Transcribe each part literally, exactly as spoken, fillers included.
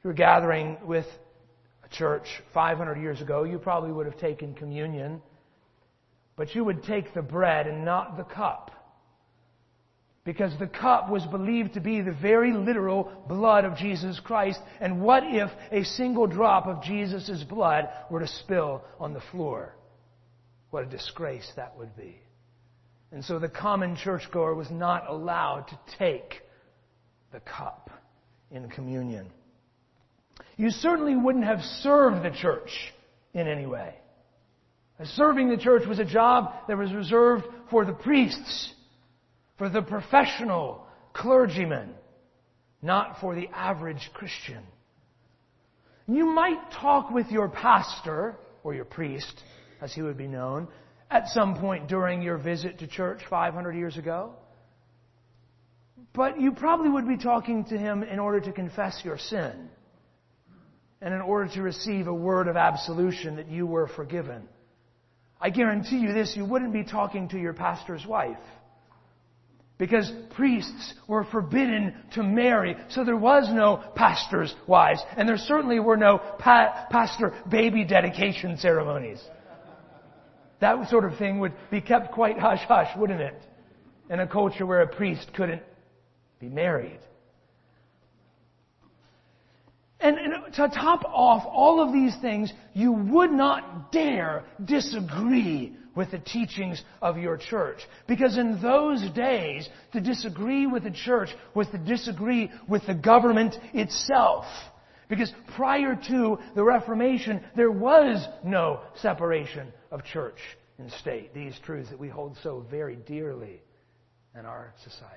If you were gathering with a church five hundred years ago, you probably would have taken communion, but you would take the bread and not the cup. Because the cup was believed to be the very literal blood of Jesus Christ. And what if a single drop of Jesus' blood were to spill on the floor? What a disgrace that would be. And so the common churchgoer was not allowed to take the cup in communion. You certainly wouldn't have served the church in any way. Serving the church was a job that was reserved for the priests, for the professional clergymen, not for the average Christian. You might talk with your pastor, or your priest, as he would be known, at some point during your visit to church five hundred years ago. But you probably would be talking to him in order to confess your sin, and in order to receive a word of absolution that you were forgiven. I guarantee you this, you wouldn't be talking to your pastor's wife. Because priests were forbidden to marry, so there was no pastor's wives. And there certainly were no pa- pastor baby dedication ceremonies. That sort of thing would be kept quite hush-hush, wouldn't it? In a culture where a priest couldn't be married. And, and to top off all of these things, you would not dare disagree with the teachings of your church. Because in those days, to disagree with the church was to disagree with the government itself. Because prior to the Reformation, there was no separation of church and state. These truths that we hold so very dearly in our society.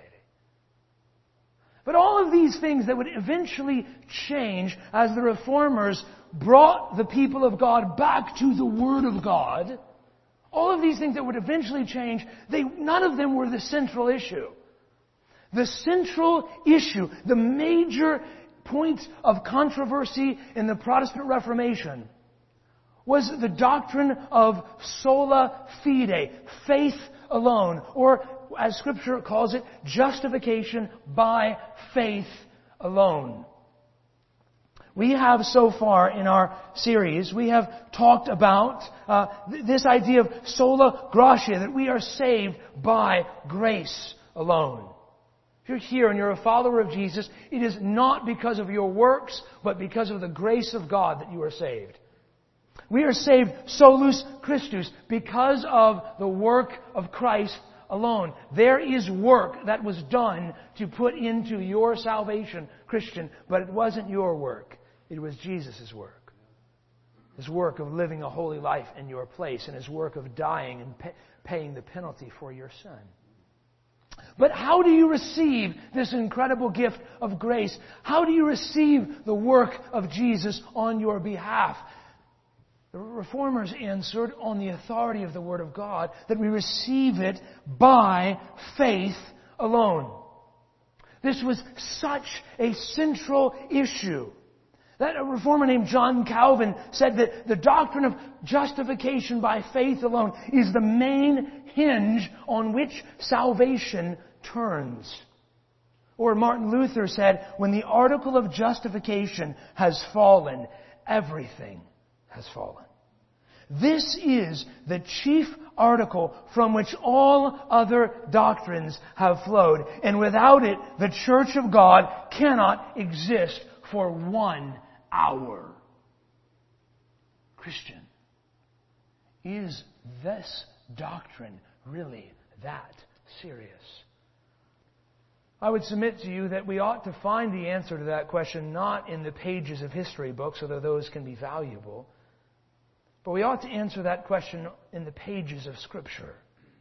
But all of these things that would eventually change as the Reformers brought the people of God back to the Word of God, all of these things that would eventually change, they, none of them were the central issue. The central issue, the major point of controversy in the Protestant Reformation was the doctrine of sola fide, faith alone, or as Scripture calls it, justification by faith alone. We have so far in our series, we have talked about uh, th- this idea of sola gratia, that we are saved by grace alone. If you're here and you're a follower of Jesus, it is not because of your works, but because of the grace of God that you are saved. We are saved solus Christus, because of the work of Christ alone. There is work that was done to put into your salvation, Christian, but it wasn't your work. It was Jesus' work. His work of living a holy life in your place, and His work of dying and pay, paying the penalty for your sin. But how do you receive this incredible gift of grace? How do you receive the work of Jesus on your behalf? The Reformers answered on the authority of the Word of God that we receive it by faith alone. This was such a central issue that a reformer named John Calvin said that the doctrine of justification by faith alone is the main hinge on which salvation turns. Or Martin Luther said, when the article of justification has fallen, everything has fallen. This is the chief article from which all other doctrines have flowed. And without it, the Church of God cannot exist for one hour. Christian, is this doctrine really that serious? I would submit to you that we ought to find the answer to that question not in the pages of history books, although those can be valuable, but we ought to answer that question in the pages of Scripture.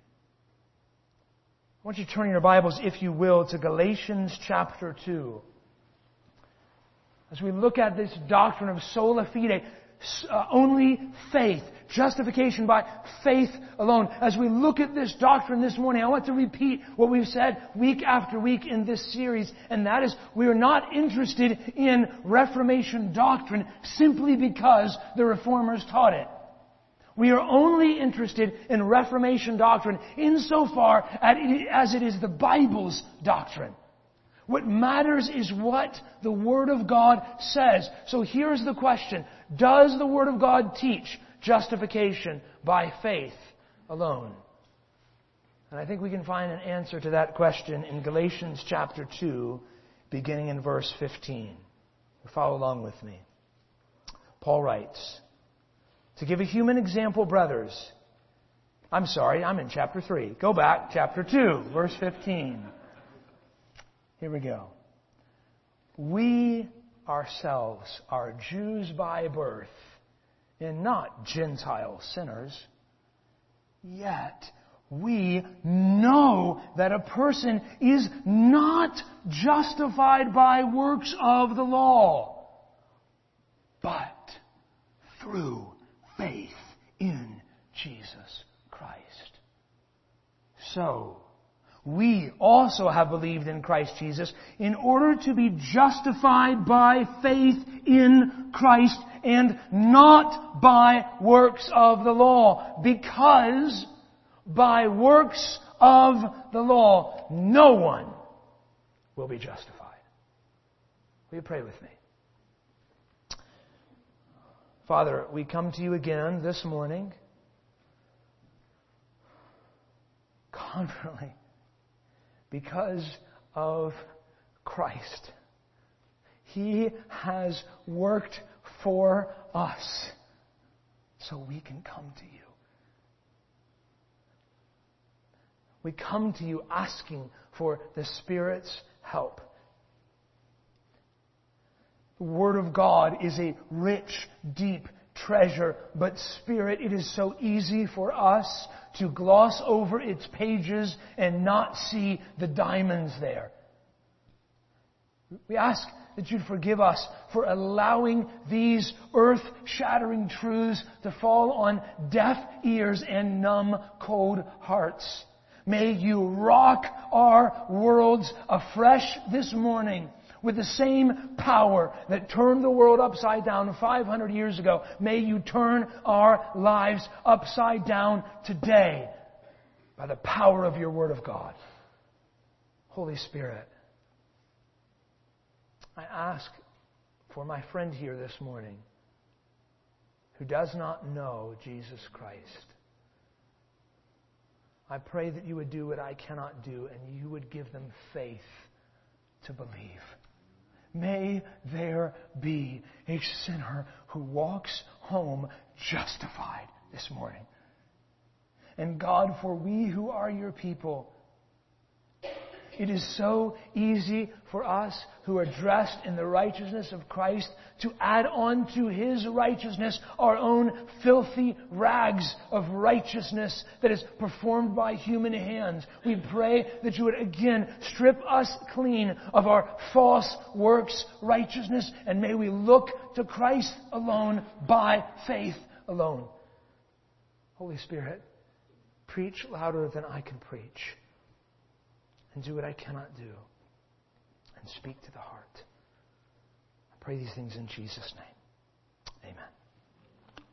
I want you to turn your Bibles, if you will, to Galatians chapter two. As we look at this doctrine of sola fide, uh, only faith, justification by faith alone. As we look at this doctrine this morning, I want to repeat what we've said week after week in this series, and that is we are not interested in Reformation doctrine simply because the Reformers taught it. We are only interested in Reformation doctrine insofar as it is the Bible's doctrine. What matters is what the Word of God says. So here's the question. Does the Word of God teach justification by faith alone? And I think we can find an answer to that question in Galatians chapter two, beginning in verse fifteen. Follow along with me. Paul writes, "To give a human example, brothers." I'm sorry, I'm in chapter three. Go back, chapter two, verse fifteen. Here we go. "We ourselves are Jews by birth, and not Gentile sinners. Yet we know that a person is not justified by works of the law, but through faith in Jesus Christ. So, we also have believed in Christ Jesus in order to be justified by faith in Christ and not by works of the law, because by works of the law no one will be justified." Will you pray with me? Father, we come to you again this morning confidently because of Christ. He has worked for us so we can come to you. We come to you asking for the Spirit's help. The Word of God is a rich, deep treasure, but Spirit, it is so easy for us to gloss over its pages and not see the diamonds there. We ask that you'd forgive us for allowing these earth-shattering truths to fall on deaf ears and numb, cold hearts. May you rock our worlds afresh this morning with the same power that turned the world upside down five hundred years ago. May you turn our lives upside down today by the power of your Word of God. Holy Spirit, I ask for my friend here this morning who does not know Jesus Christ. I pray that you would do what I cannot do, and you would give them faith to believe. May there be a sinner who walks home justified this morning. And God, for we who are your people, it is so easy for us who are dressed in the righteousness of Christ to add on to His righteousness our own filthy rags of righteousness that is performed by human hands. We pray that you would again strip us clean of our false works righteousness, and may we look to Christ alone by faith alone. Holy Spirit, preach louder than I can preach. And do what I cannot do. And speak to the heart. I pray these things in Jesus' name. Amen.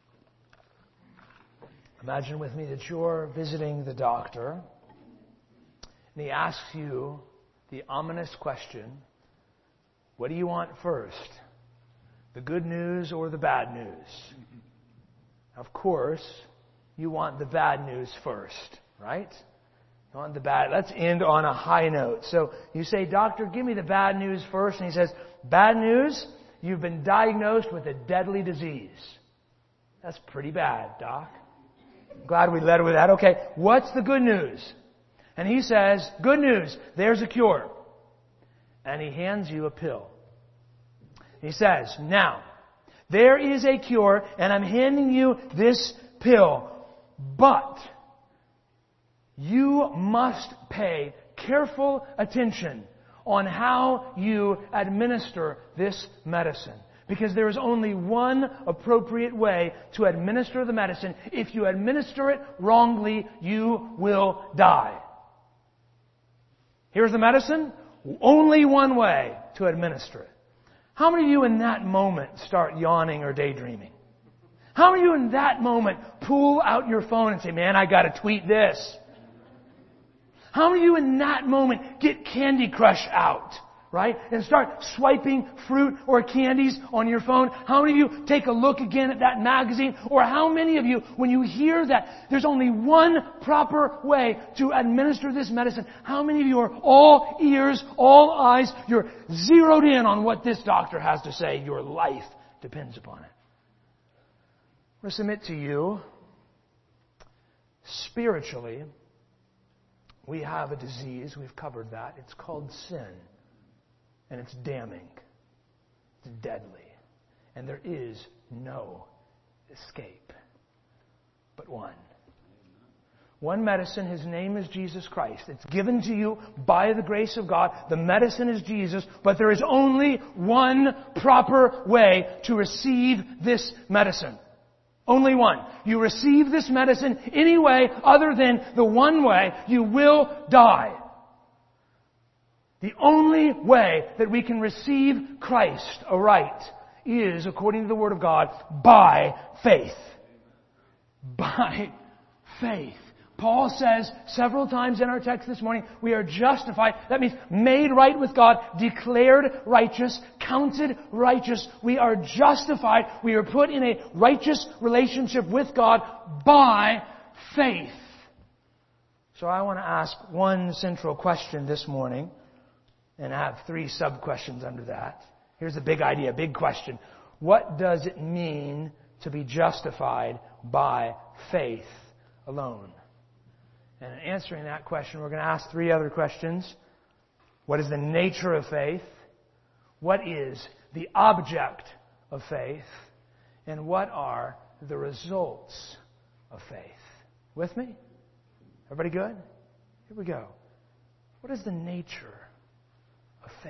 Imagine with me that you're visiting the doctor, and he asks you the ominous question, what do you want first? The good news or the bad news? Of course, you want the bad news first, right? On the bad. Let's end on a high note. So you say, "Doctor, give me the bad news first." And he says, "Bad news? You've been diagnosed with a deadly disease." That's pretty bad, Doc. I'm glad we led with that. Okay, what's the good news? And he says, "Good news, there's a cure." And he hands you a pill. He says, "Now, there is a cure, and I'm handing you this pill, but you must pay careful attention on how you administer this medicine. Because there is only one appropriate way to administer the medicine. If you administer it wrongly, you will die." Here's the medicine. Only one way to administer it. How many of you in that moment start yawning or daydreaming? How many of you in that moment pull out your phone and say, "Man, I got to tweet this"? How many of you in that moment get Candy Crush out, right? And start swiping fruit or candies on your phone? How many of you take a look again at that magazine? Or how many of you, when you hear that there's only one proper way to administer this medicine, how many of you are all ears, all eyes, you're zeroed in on what this doctor has to say? Your life depends upon it. I want to submit to you, spiritually, we have a disease, we've covered that. It's called sin. And it's damning. It's deadly. And there is no escape but one. One medicine, His name is Jesus Christ. It's given to you by the grace of God. The medicine is Jesus, but there is only one proper way to receive this medicine. Only one. You receive this medicine any way other than the one way, you will die. The only way that we can receive Christ aright is, according to the Word of God, by faith. By faith. Paul says several times in our text this morning, we are justified. That means made right with God, declared righteous, counted righteous. We are justified. We are put in a righteous relationship with God by faith. So I want to ask one central question this morning, and I have three sub-questions under that. Here's the big idea, big question. What does it mean to be justified by faith alone? And in answering that question, we're going to ask three other questions. What is the nature of faith? What is the object of faith? And what are the results of faith? With me? Everybody good? Here we go. What is the nature of faith?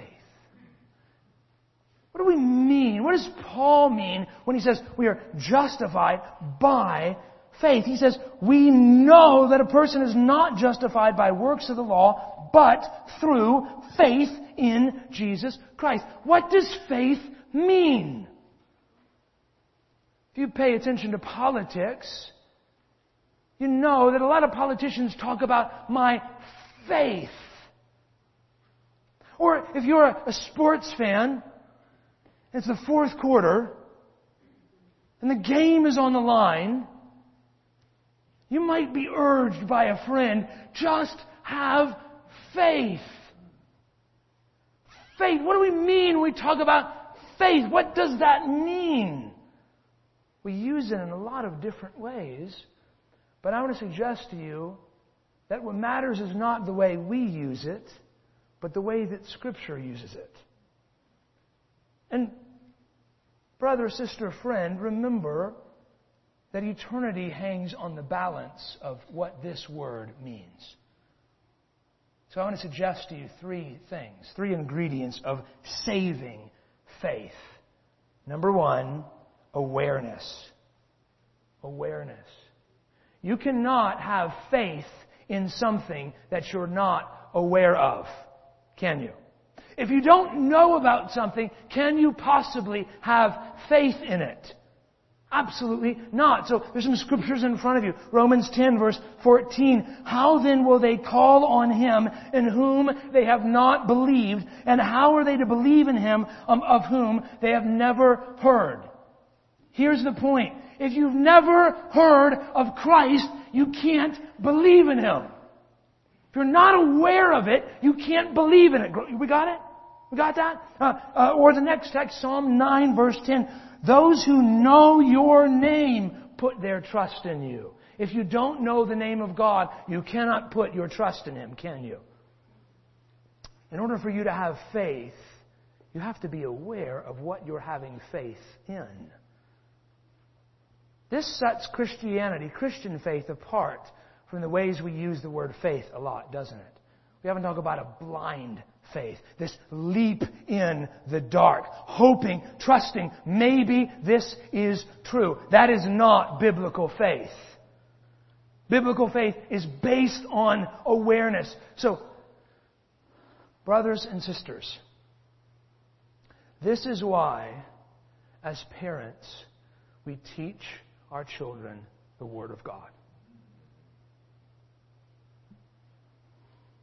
What do we mean? What does Paul mean when he says we are justified by faith? He says, we know that a person is not justified by works of the law, but through faith in Jesus Christ. What does faith mean? If you pay attention to politics, you know that a lot of politicians talk about my faith. Or if you're a sports fan, it's the fourth quarter, and the game is on the line, you might be urged by a friend, just have faith. Faith. What do we mean when we talk about faith? What does that mean? We use it in a lot of different ways, but I want to suggest to you that what matters is not the way we use it, but the way that Scripture uses it. And brother, sister, friend, remember that eternity hangs on the balance of what this word means. So I want to suggest to you three things, three ingredients of saving faith. Number one, awareness. Awareness. You cannot have faith in something that you're not aware of, can you? If you don't know about something, can you possibly have faith in it? Absolutely not. So there's some scriptures in front of you. Romans ten verse fourteen. How then will they call on Him in whom they have not believed? And how are they to believe in Him um, of whom they have never heard? Here's the point. If you've never heard of Christ, you can't believe in Him. If you're not aware of it, you can't believe in it. We got it? We got that? Uh, uh, or the next text, Psalm nine verse ten. Those who know your name put their trust in you. If you don't know the name of God, you cannot put your trust in Him, can you? In order for you to have faith, you have to be aware of what you're having faith in. This sets Christianity, Christian faith, apart from the ways we use the word faith a lot, doesn't it? We haven't talked about a blind faith, this leap in the dark, hoping, trusting, maybe this is true. That is not biblical faith. Biblical faith is based on awareness. So, brothers and sisters, this is why, as parents, we teach our children the Word of God.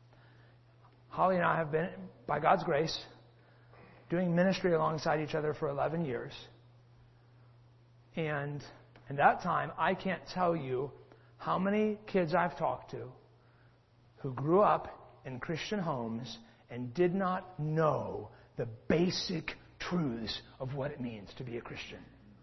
Holly and I have been, by God's grace, doing ministry alongside each other for eleven years. And in that time, I can't tell you how many kids I've talked to who grew up in Christian homes and did not know the basic truths of what it means to be a Christian.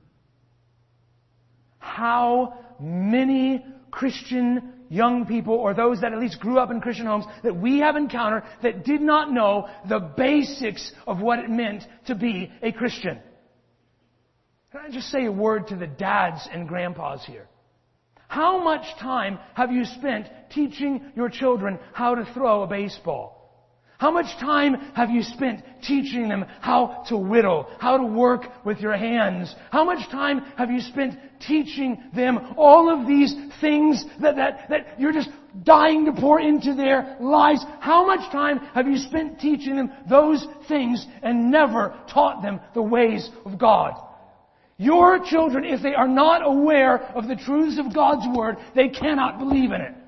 How many Christian young people, or those that at least grew up in Christian homes, that we have encountered that did not know the basics of what it meant to be a Christian. Can I just say a word to the dads and grandpas here? How much time have you spent teaching your children how to throw a baseball? How much time have you spent teaching them how to whittle, how to work with your hands? How much time have you spent teaching them all of these things that, that, that you're just dying to pour into their lives? How much time have you spent teaching them those things and never taught them the ways of God? Your children, if they are not aware of the truths of God's Word, they cannot believe in it.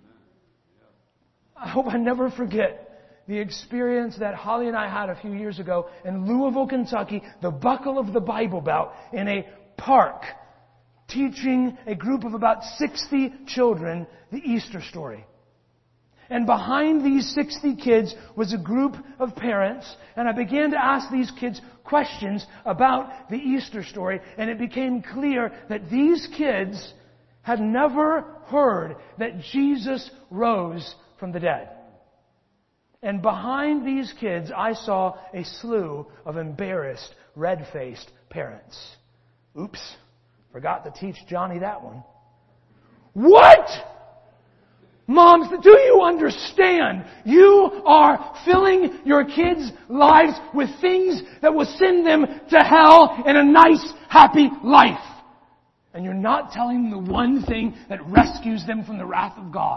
I hope I never forget the experience that Holly and I had a few years ago in Louisville, Kentucky, the Buckle of the Bible Belt, in a park, teaching a group of about sixty children the Easter story. And behind these sixty kids was a group of parents, and I began to ask these kids questions about the Easter story, and it became clear that these kids had never heard that Jesus rose from the dead. And behind these kids, I saw a slew of embarrassed, red-faced parents. Oops, forgot to teach Johnny that one. What? Moms, do you understand? You are filling your kids' lives with things that will send them to hell in a nice, happy life. And you're not telling them the one thing that rescues them from the wrath of God.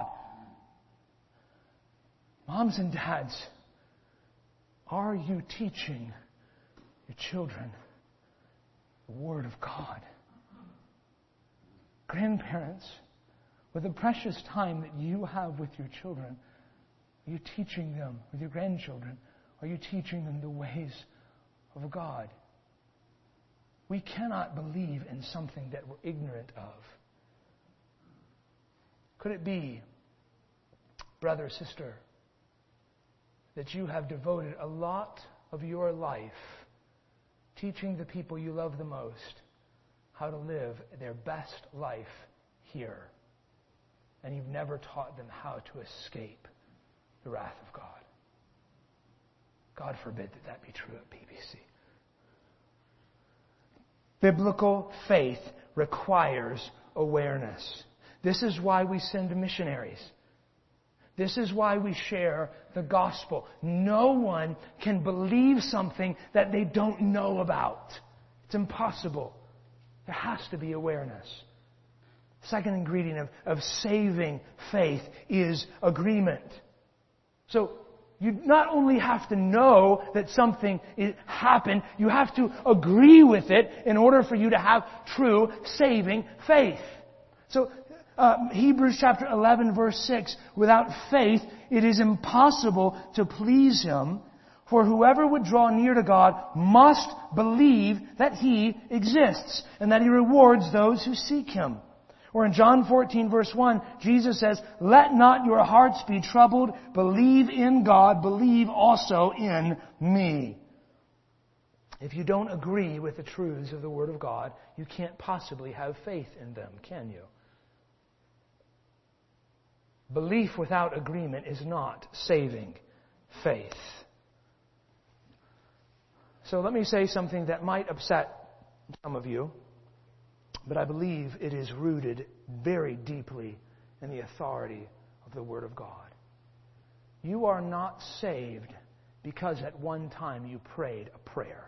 Moms and dads, are you teaching your children the Word of God? Grandparents, with the precious time that you have with your children, are you teaching them, with your grandchildren, are you teaching them the ways of God? We cannot believe in something that we're ignorant of. Could it be, brother, sister, that you have devoted a lot of your life teaching the people you love the most how to live their best life here, and you've never taught them how to escape the wrath of God? God forbid that that be true at P B C. Biblical faith requires awareness. This is why we send missionaries. This is why we share the gospel. No one can believe something that they don't know about. It's impossible. There has to be awareness. Second ingredient of, of saving faith is agreement. So you not only have to know that something happened, you have to agree with it in order for you to have true saving faith. So Uh, Hebrews chapter eleven verse six, without faith it is impossible to please Him, for whoever would draw near to God must believe that He exists and that He rewards those who seek Him. Or in John fourteen verse one, Jesus says, "Let not your hearts be troubled, believe in God, believe also in me." If you don't agree with the truths of the Word of God, you can't possibly have faith in them, can you? Belief without agreement is not saving faith. So let me say something that might upset some of you, but I believe it is rooted very deeply in the authority of the Word of God. You are not saved because at one time you prayed a prayer.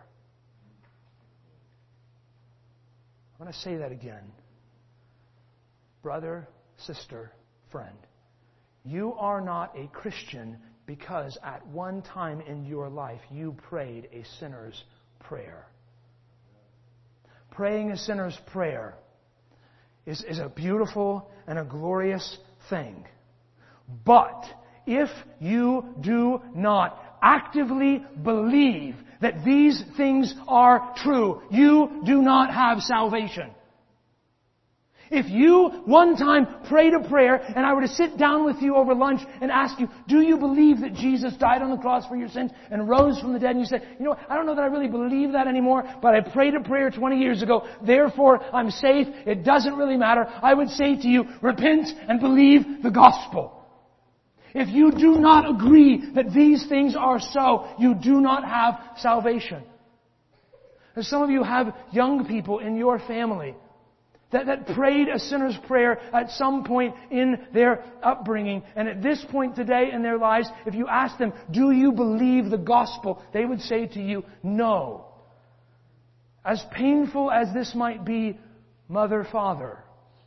I'm going to say that again. Brother, sister, friend. You are not a Christian because at one time in your life you prayed a sinner's prayer. Praying a sinner's prayer is, is a beautiful and a glorious thing. But if you do not actively believe that these things are true, you do not have salvation. If you one time prayed a prayer and I were to sit down with you over lunch and ask you, do you believe that Jesus died on the cross for your sins and rose from the dead? And you said, you know what, I don't know that I really believe that anymore, but I prayed a prayer twenty years ago, therefore I'm safe, it doesn't really matter. I would say to you, repent and believe the gospel. If you do not agree that these things are so, you do not have salvation. And some of you have young people in your family That, that prayed a sinner's prayer at some point in their upbringing. And at this point today in their lives, if you ask them, do you believe the gospel? They would say to you, no. As painful as this might be, mother, father,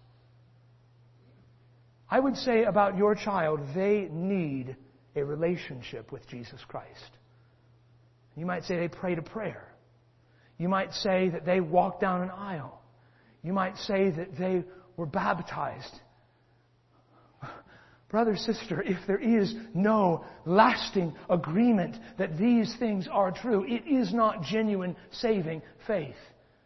I would say about your child, they need a relationship with Jesus Christ. You might say they prayed a prayer. You might say that they walked down an aisle. You might say that they were baptized. Brother, sister, if there is no lasting agreement that these things are true, it is not genuine saving faith.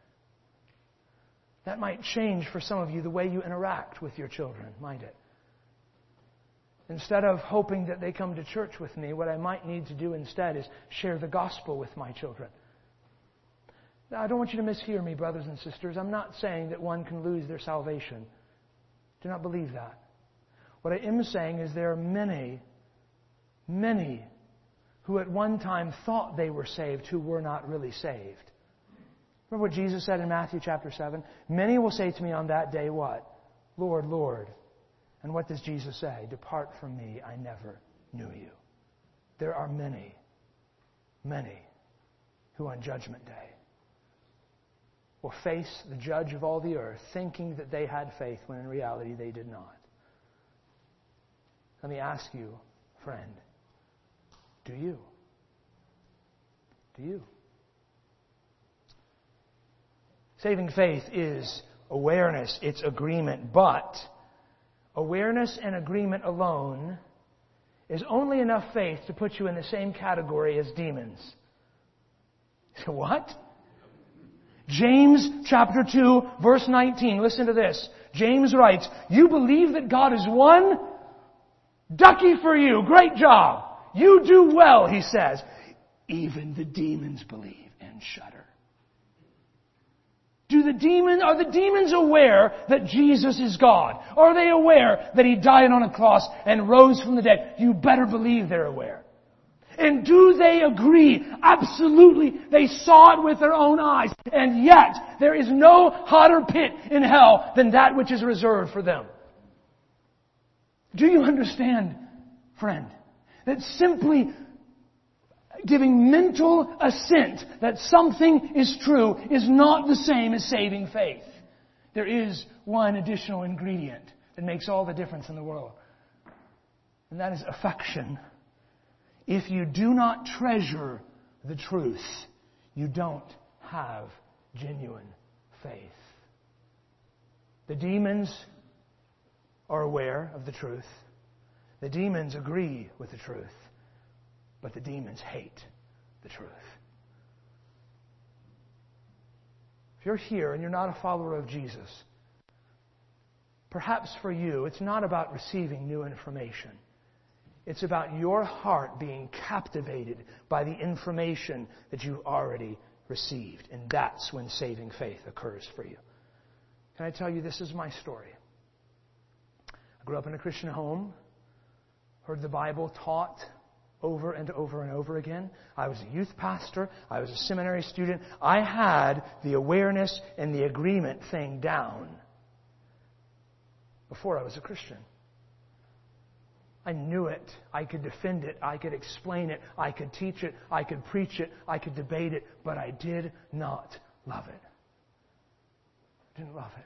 That might change for some of you the way you interact with your children, might it? Instead of hoping that they come to church with me, what I might need to do instead is share the gospel with my children. Now, I don't want you to mishear me, brothers and sisters. I'm not saying that one can lose their salvation. Do not believe that. What I am saying is there are many, many who at one time thought they were saved who were not really saved. Remember what Jesus said in Matthew chapter seven? Many will say to me on that day, what? Lord, Lord. And what does Jesus say? Depart from me, I never knew you. There are many, many who on Judgment Day will face the judge of all the earth thinking that they had faith when in reality they did not. Let me ask you, friend, do you? Do you? Saving faith is awareness, it's agreement, but awareness and agreement alone is only enough faith to put you in the same category as demons. What? James chapter two, verse nineteen. Listen to this. James writes, you believe that God is one? Ducky for you. Great job. You do well, he says. Even the demons believe and shudder. Do the demon, are the demons aware that Jesus is God? Or are they aware that He died on a cross and rose from the dead? You better believe they're aware. And do they agree? Absolutely. They saw it with their own eyes. And yet, there is no hotter pit in hell than that which is reserved for them. Do you understand, friend, that simply giving mental assent that something is true is not the same as saving faith? There is one additional ingredient that makes all the difference in the world. And that is affection. If you do not treasure the truth, you don't have genuine faith. The demons are aware of the truth. The demons agree with the truth. But the demons hate the truth. If you're here and you're not a follower of Jesus, perhaps for you it's not about receiving new information. It's about your heart being captivated by the information that you've already received. And that's when saving faith occurs for you. Can I tell you, this is my story. I grew up in a Christian home, heard the Bible taught over and over and over again. I was a youth pastor. I was a seminary student. I had the awareness and the agreement thing down before I was a Christian. I knew it. I could defend it. I could explain it. I could teach it. I could preach it. I could debate it. But I did not love it. I didn't love it.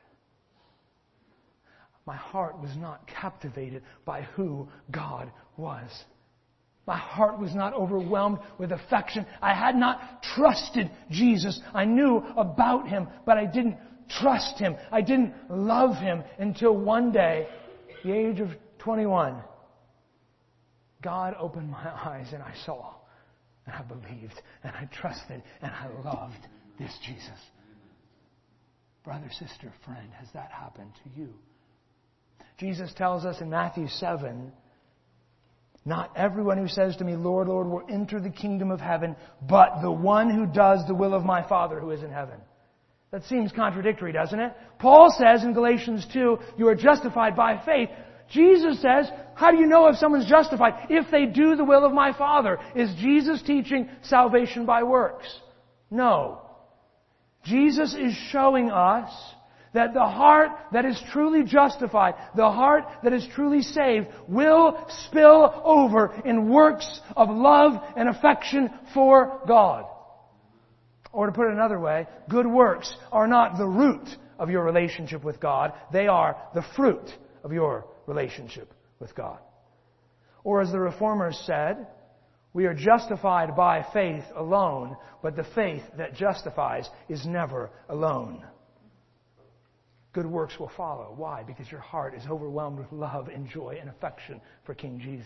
My heart was not captivated by who God was. My heart was not overwhelmed with affection. I had not trusted Jesus. I knew about Him, but I didn't trust Him. I didn't love Him until one day, the age of twenty-one, God opened my eyes and I saw, and I believed, and I trusted, and I loved this Jesus. Brother, sister, friend, has that happened to you? Jesus tells us in Matthew seven, not everyone who says to me, Lord, Lord, will enter the kingdom of heaven, but the one who does the will of my Father who is in heaven. That seems contradictory, doesn't it? Paul says in Galatians two, you are justified by faith. Jesus says, how do you know if someone's justified? If they do the will of my Father. Is Jesus teaching salvation by works? No. Jesus is showing us that the heart that is truly justified, the heart that is truly saved, will spill over in works of love and affection for God. Or to put it another way, good works are not the root of your relationship with God. They are the fruit of your relationship with God. Or as the Reformers said, we are justified by faith alone, but the faith that justifies is never alone. Good works will follow. Why? Because your heart is overwhelmed with love and joy and affection for King Jesus.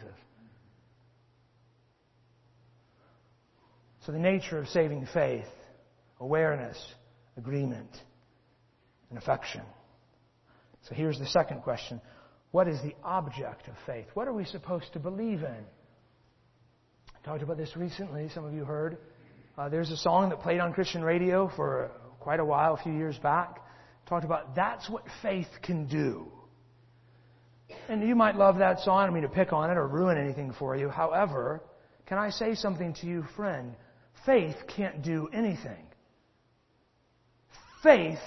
So the nature of saving faith, awareness, agreement, and affection. So here's the second question. What is the object of faith? What are we supposed to believe in? I talked about this recently. Some of you heard. Uh, there's a song that played on Christian radio for quite a while, a few years back. Talked about that's what faith can do. And you might love that song. I don't mean to pick on it or ruin anything for you. However, can I say something to you, friend? Faith can't do anything. Faith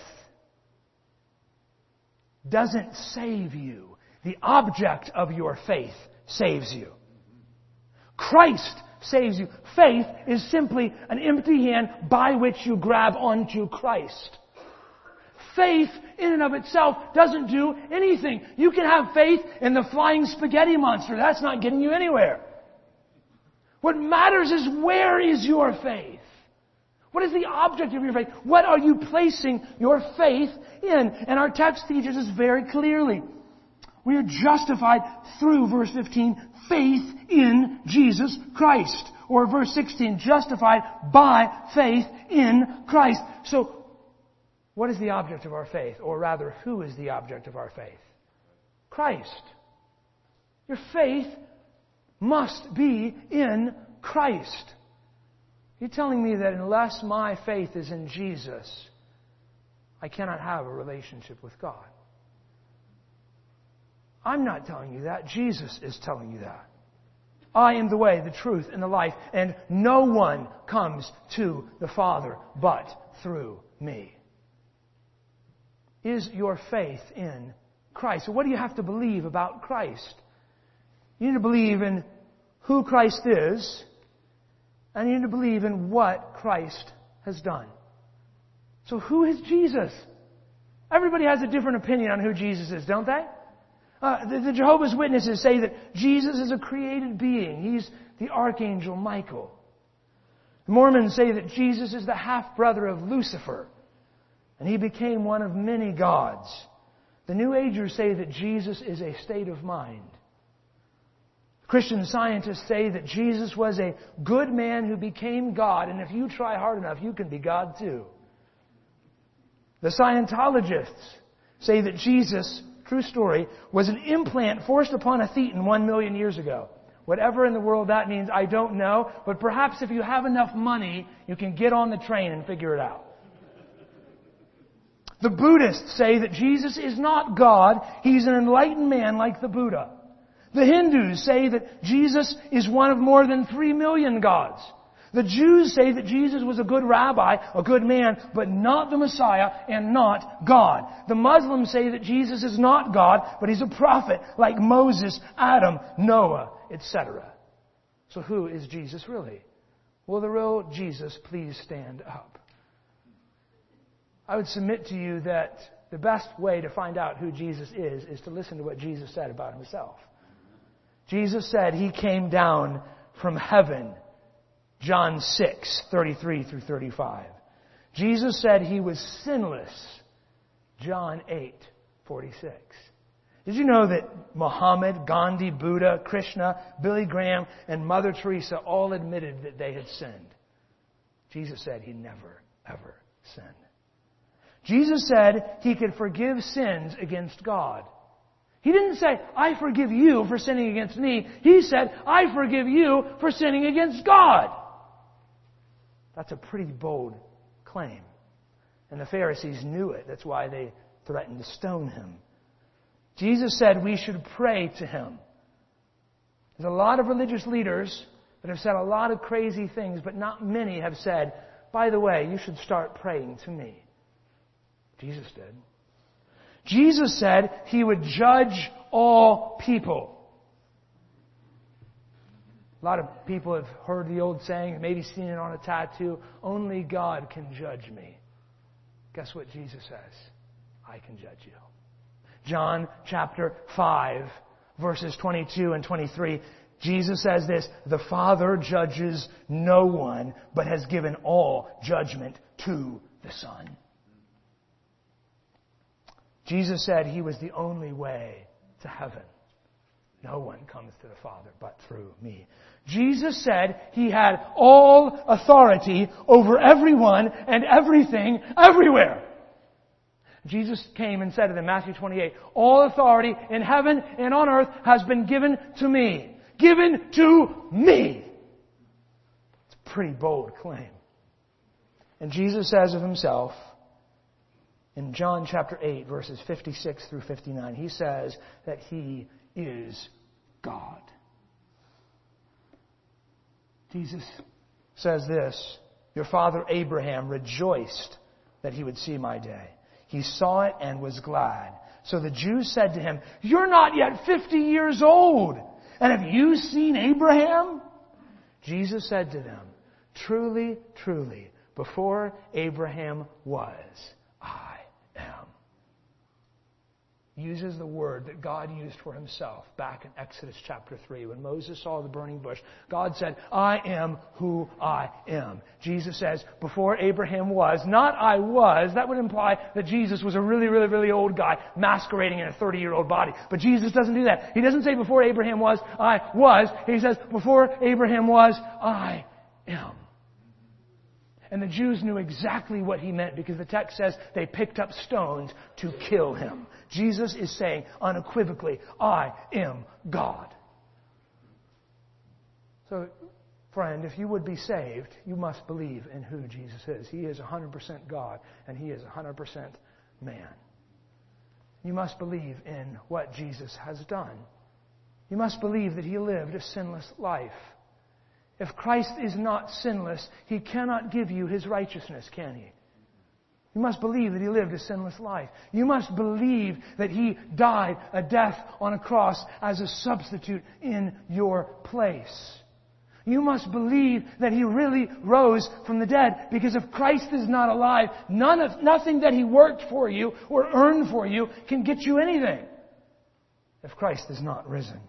doesn't save you. The object of your faith saves you. Christ saves you. Faith is simply an empty hand by which you grab onto Christ. Faith in and of itself doesn't do anything. You can have faith in the flying spaghetti monster. That's not getting you anywhere. What matters is, where is your faith? What is the object of your faith? What are you placing your faith in? And our text teaches us very clearly. We are justified through, verse fifteen, faith in Jesus Christ. Or verse sixteen, justified by faith in Christ. So, what is the object of our faith? Or rather, who is the object of our faith? Christ. Your faith must be in Christ. You're telling me that unless my faith is in Jesus, I cannot have a relationship with God. I'm not telling you that. Jesus is telling you that. I am the way, the truth, and the life, and no one comes to the Father but through me. Is your faith in Christ? So what do you have to believe about Christ? You need to believe in who Christ is, and you need to believe in what Christ has done. So who is Jesus? Everybody has a different opinion on who Jesus is, don't they? Uh, the, the Jehovah's Witnesses say that Jesus is a created being. He's the Archangel Michael. The Mormons say that Jesus is the half-brother of Lucifer, and he became one of many gods. The New Agers say that Jesus is a state of mind. Christian scientists say that Jesus was a good man who became God, and if you try hard enough, you can be God too. The Scientologists say that Jesus, true story, was an implant forced upon a thetan one million years ago. Whatever in the world that means, I don't know, but perhaps if you have enough money, you can get on the train and figure it out. The Buddhists say that Jesus is not God. He's an enlightened man like the Buddha. The Hindus say that Jesus is one of more than three million gods. The Jews say that Jesus was a good rabbi, a good man, but not the Messiah and not God. The Muslims say that Jesus is not God, but He's a prophet like Moses, Adam, Noah, et cetera. So who is Jesus really? Will the real Jesus please stand up? I would submit to you that the best way to find out who Jesus is is to listen to what Jesus said about Himself. Jesus said He came down from heaven, John six, thirty-three through thirty-five. Jesus said He was sinless, John eight, forty-six. Did you know that Muhammad, Gandhi, Buddha, Krishna, Billy Graham, and Mother Teresa all admitted that they had sinned? Jesus said He never, ever sinned. Jesus said He could forgive sins against God. He didn't say, I forgive you for sinning against me. He said, I forgive you for sinning against God. That's a pretty bold claim. And the Pharisees knew it. That's why they threatened to stone Him. Jesus said we should pray to Him. There's a lot of religious leaders that have said a lot of crazy things, but not many have said, by the way, you should start praying to me. Jesus did. Jesus said He would judge all people. A lot of people have heard the old saying, maybe seen it on a tattoo, only God can judge me. Guess what Jesus says? I can judge you. John chapter five, verses twenty-two and twenty-three, Jesus says this, the Father judges no one, but has given all judgment to the Son. Jesus said He was the only way to heaven. No one comes to the Father but through me. Jesus said He had all authority over everyone and everything everywhere. Jesus came and said in Matthew twenty-eight, all authority in heaven and on earth has been given to me. Given to me. It's a pretty bold claim. And Jesus says of Himself, in John chapter eight, verses fifty-six through fifty-nine, He says that He is God. Jesus says this, your father Abraham rejoiced that he would see my day. He saw it and was glad. So the Jews said to Him, you're not yet fifty years old, and have you seen Abraham? Jesus said to them, truly, truly, before Abraham was, I am. Uses the word that God used for Himself back in Exodus chapter three. When Moses saw the burning bush, God said, I am who I am. Jesus says, before Abraham was, not I was. That would imply that Jesus was a really, really, really old guy masquerading in a thirty-year-old body. But Jesus doesn't do that. He doesn't say before Abraham was, I was. He says, before Abraham was, I am. And the Jews knew exactly what He meant because the text says they picked up stones to kill Him. Jesus is saying unequivocally, I am God. So, friend, if you would be saved, you must believe in who Jesus is. He is one hundred percent God and He is one hundred percent man. You must believe in what Jesus has done. You must believe that He lived a sinless life. If Christ is not sinless, He cannot give you His righteousness, can He? You must believe that He lived a sinless life. You must believe that He died a death on a cross as a substitute in your place. You must believe that He really rose from the dead, because if Christ is not alive, none of, nothing that He worked for you or earned for you can get you anything if Christ is not risen.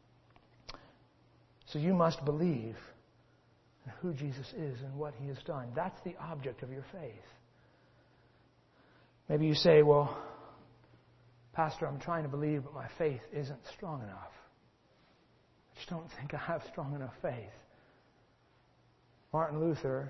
So you must believe who Jesus is and what He has done. That's the object of your faith. Maybe you say, well, Pastor, I'm trying to believe, but my faith isn't strong enough. I just don't think I have strong enough faith. Martin Luther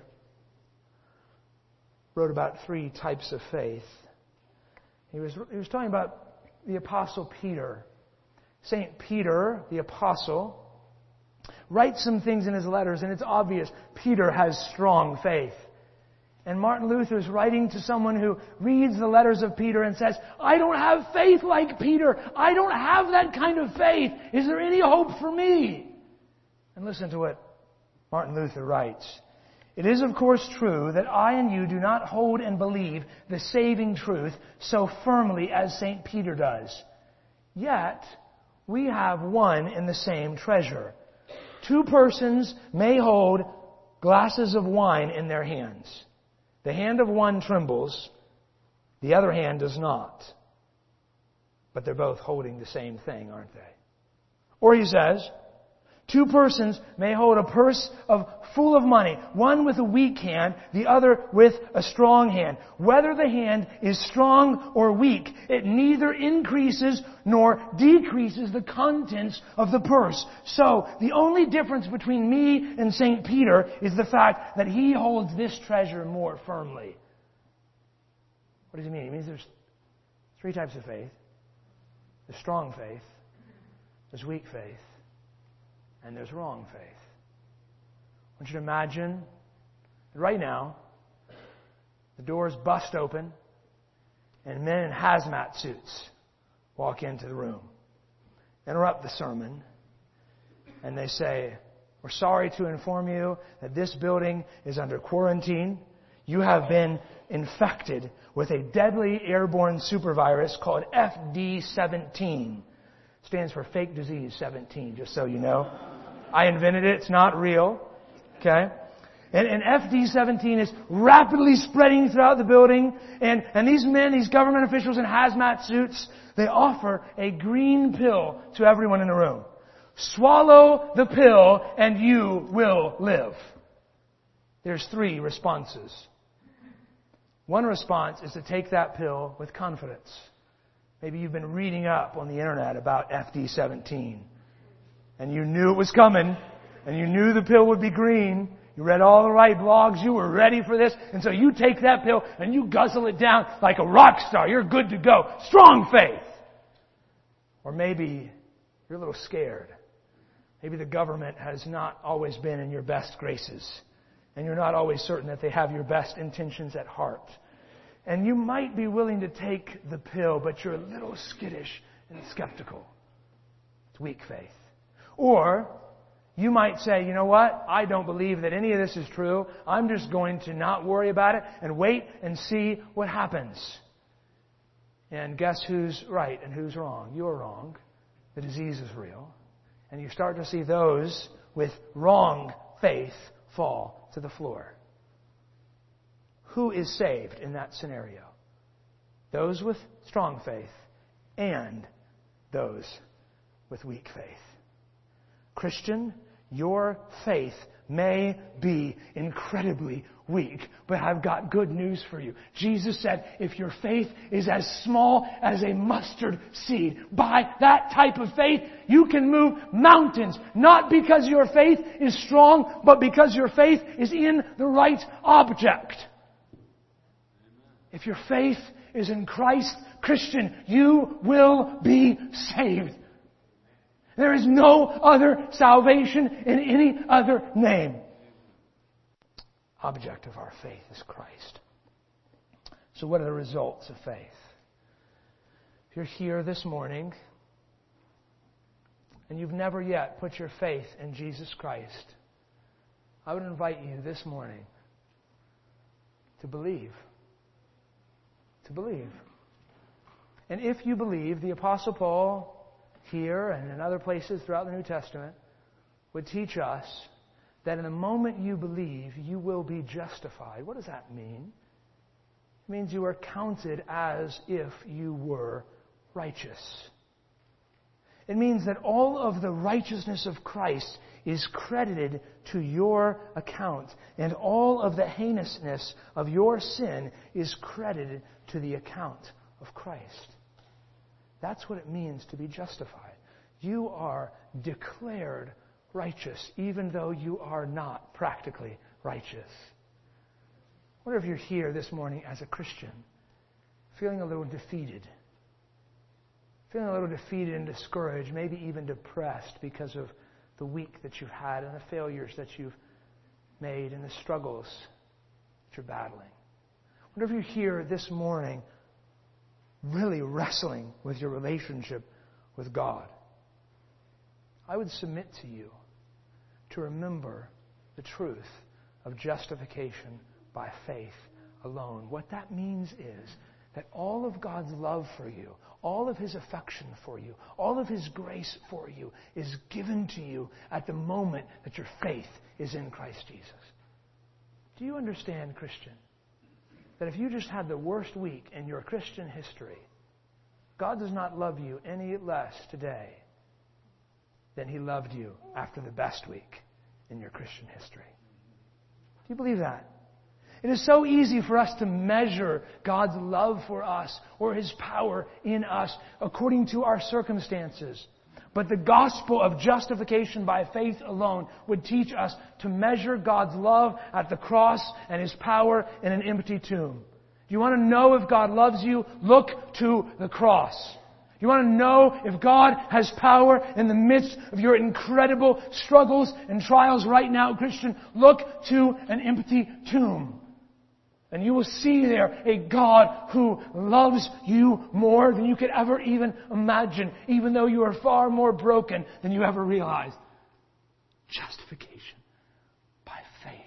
wrote about three types of faith. He was, he was talking about the Apostle Peter. Saint Peter, the Apostle, writes some things in his letters, and it's obvious Peter has strong faith. And Martin Luther is writing to someone who reads the letters of Peter and says, I don't have faith like Peter. I don't have that kind of faith. Is there any hope for me? And listen to what Martin Luther writes. It is of course true that I and you do not hold and believe the saving truth so firmly as Saint Peter does. Yet we have one and the same treasure. Two persons may hold glasses of wine in their hands. The hand of one trembles, the other hand does not. But they're both holding the same thing, aren't they? Or he says, Two persons may hold a purse of full of money, one with a weak hand, the other with a strong hand. Whether the hand is strong or weak, it neither increases nor decreases the contents of the purse. So, the only difference between me and Saint Peter is the fact that he holds this treasure more firmly. What does he mean? He means there's three types of faith. There's strong faith, there's weak faith, and there's wrong faith. I want you to imagine that right now, the doors bust open and men in hazmat suits walk into the room, interrupt the sermon, and they say, "We're sorry to inform you that this building is under quarantine. You have been infected with a deadly airborne supervirus called F D seventeen. Stands for fake disease seventeen, just so you know. I invented it. It's not real. Okay? And, and F D seventeen is rapidly spreading throughout the building. And, and these men, these government officials in hazmat suits, they offer a green pill to everyone in the room. Swallow the pill and you will live. There's three responses. One response is to take that pill with confidence. Maybe you've been reading up on the internet about F D seventeen. And you knew it was coming. And you knew the pill would be green. You read all the right blogs. You were ready for this. And so you take that pill and you guzzle it down like a rock star. You're good to go. Strong faith. Or maybe you're a little scared. Maybe the government has not always been in your best graces. And you're not always certain that they have your best intentions at heart. And you might be willing to take the pill, but you're a little skittish and skeptical. It's weak faith. Or you might say, you know what? I don't believe that any of this is true. I'm just going to not worry about it and wait and see what happens. And guess who's right and who's wrong? You're wrong. The disease is real. And you start to see those with wrong faith fall to the floor. Who is saved in that scenario? Those with strong faith and those with weak faith. Christian, your faith may be incredibly weak, but I've got good news for you. Jesus said, if your faith is as small as a mustard seed, by that type of faith, you can move mountains. Not because your faith is strong, but because your faith is in the right object. If your faith is in Christ, Christian, you will be saved. There is no other salvation in any other name. Object of our faith is Christ. So what are the results of faith? If you're here this morning and you've never yet put your faith in Jesus Christ, I would invite you this morning to believe. To believe. And if you believe, the Apostle Paul here and in other places throughout the New Testament would teach us that in the moment you believe, you will be justified. What does that mean? It means you are counted as if you were righteous. It means that all of the righteousness of Christ is credited to your account, and all of the heinousness of your sin is credited to the account of Christ. That's what it means to be justified. You are declared righteous, even though you are not practically righteous. I wonder if you're here this morning as a Christian, feeling a little defeated. Feeling a little defeated and discouraged, maybe even depressed because of the week that you've had and the failures that you've made and the struggles that you're battling. I wonder if you're here this morning really wrestling with your relationship with God. I would submit to you to remember the truth of justification by faith alone. What that means is that all of God's love for you, all of His affection for you, all of His grace for you is given to you at the moment that your faith is in Christ Jesus. Do you understand, Christian, that if you just had the worst week in your Christian history, God does not love you any less today than He loved you after the best week in your Christian history. Do you believe that? It is so easy for us to measure God's love for us or His power in us according to our circumstances. But the gospel of justification by faith alone would teach us to measure God's love at the cross and His power in an empty tomb. Do you want to know if God loves you? Look to the cross. You want to know if God has power in the midst of your incredible struggles and trials right now, Christian? Look to an empty tomb. And you will see there a God who loves you more than you could ever even imagine, even though you are far more broken than you ever realized. Justification by faith.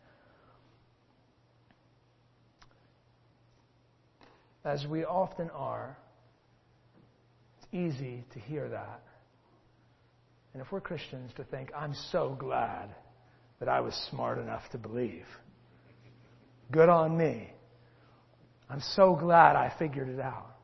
As we often are, it's easy to hear that. And if we're Christians, to think, I'm so glad that I was smart enough to believe. Good on me. I'm so glad I figured it out.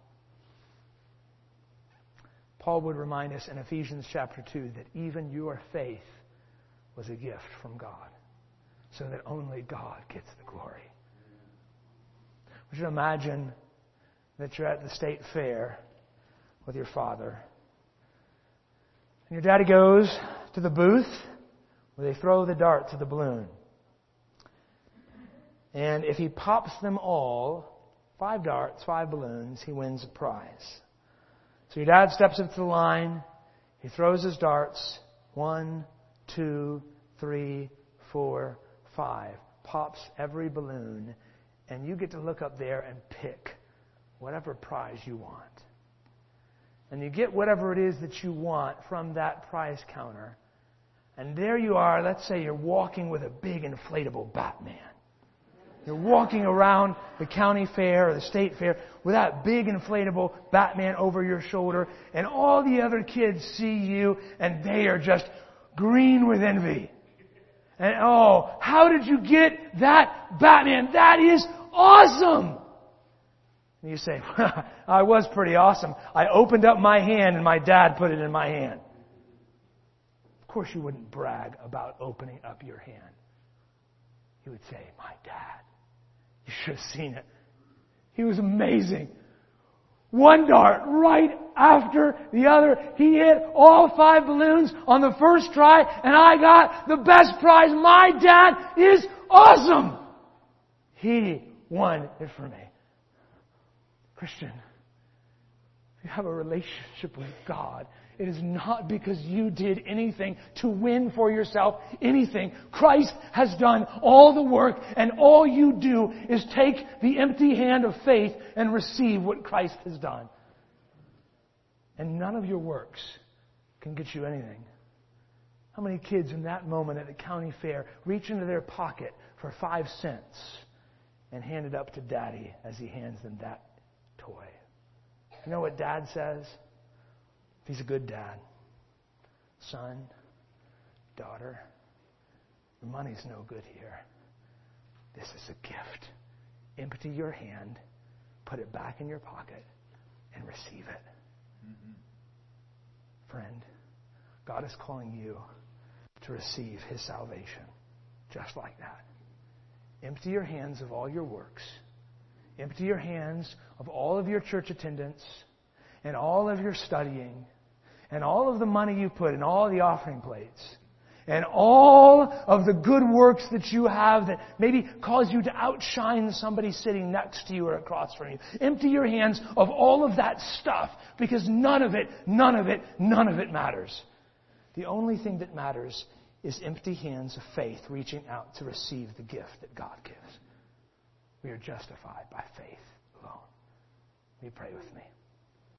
Paul would remind us in Ephesians chapter two that even your faith was a gift from God, so that only God gets the glory. Would you imagine that you're at the state fair with your father, and your daddy goes to the booth where they throw the darts of the balloon. And if he pops them all, five darts, five balloons, he wins a prize. So your dad steps up to the line. He throws his darts. One, two, three, four, five. Pops every balloon. And you get to look up there and pick whatever prize you want. And you get whatever it is that you want from that prize counter. And there you are. Let's say you're walking with a big inflatable Batman. You're walking around the county fair or the state fair with that big inflatable Batman over your shoulder, and all the other kids see you and they are just green with envy. And oh, how did you get that Batman? That is awesome! And you say, well, I was pretty awesome. I opened up my hand and my dad put it in my hand. Of course you wouldn't brag about opening up your hand. You would say, my dad. You should have seen it. He was amazing. One dart right after the other. He hit all five balloons on the first try, and I got the best prize. My dad is awesome. He won it for me. Christian, if you have a relationship with God, it is not because you did anything to win for yourself anything. Christ has done all the work, and all you do is take the empty hand of faith and receive what Christ has done. And none of your works can get you anything. How many kids in that moment at the county fair reach into their pocket for five cents and hand it up to Daddy as he hands them that toy? You know what Dad says? He's a good dad. Son, daughter, the money's no good here. This is a gift. Empty your hand, put it back in your pocket, and receive it. Mm-hmm. Friend, God is calling you to receive His salvation just like that. Empty your hands of all your works. Empty your hands of all of your church attendance and all of your studying and all of the money you put in all the offering plates, and all of the good works that you have that maybe cause you to outshine somebody sitting next to you or across from you. Empty your hands of all of that stuff, because none of it, none of it, none of it matters. The only thing that matters is empty hands of faith reaching out to receive the gift that God gives. We are justified by faith alone. Will you pray with me?